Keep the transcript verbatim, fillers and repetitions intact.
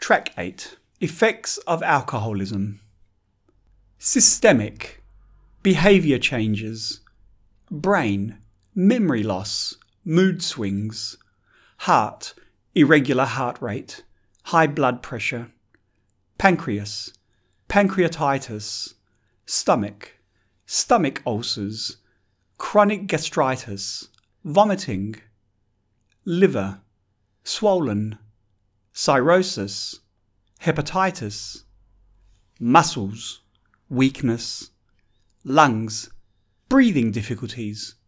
Track eight. Effects of alcoholism. Systemic. Behaviour changes. Brain. Memory loss. Mood swings. Heart. Irregular heart rate. High blood pressure. Pancreas. Pancreatitis. Stomach. Stomach ulcers. Chronic gastritis. Vomiting. Liver. Swollen. Cirrhosis. Hepatitis. Muscles. Weakness. Lungs. Breathing difficulties.